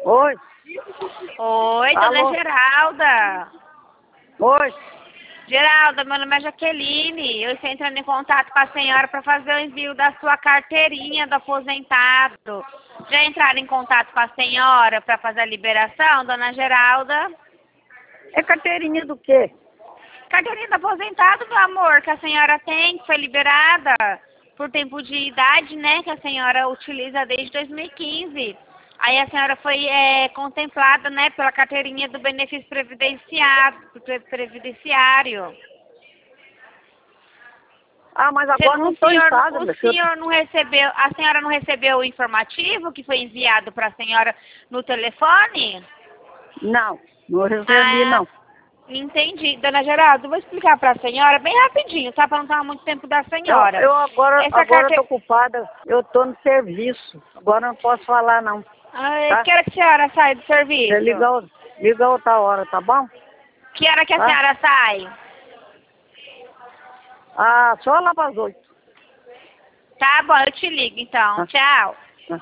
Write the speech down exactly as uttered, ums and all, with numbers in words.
Oi. Oi, Alô? dona Geralda. Oi. Geralda, meu nome é Jaqueline. Eu estou entrando em contato com a senhora para fazer o envio da sua carteirinha do aposentado. Já entraram em contato com a senhora para fazer a liberação, dona Geralda? É carteirinha do quê? Carteirinha do aposentado, meu amor, que a senhora tem, que foi liberada por tempo de idade, né, que a senhora utiliza desde dois mil e quinze. Aí a senhora foi é, contemplada, né, pela carteirinha do benefício previdenciário. previdenciário. Ah, mas Você- agora não o estou em senhor, casa, o meu filho. senhor não recebeu, a senhora não recebeu o informativo que foi enviado para a senhora no telefone? Não, não recebi, Ah, não. entendi. Dona Geralda, eu vou explicar para a senhora bem rapidinho, tá? Para não tomar muito tempo da Eu, senhora. eu agora Essa agora carteira... estou ocupada, eu estou no serviço. Agora não posso falar, não. Ai, Tá? que hora que a senhora sai do Você serviço? liga, o- liga outra hora, tá bom? Que hora que a Tá? senhora sai? Ah, só lá para as oito. Tá bom, eu te ligo então. Tá? Tchau.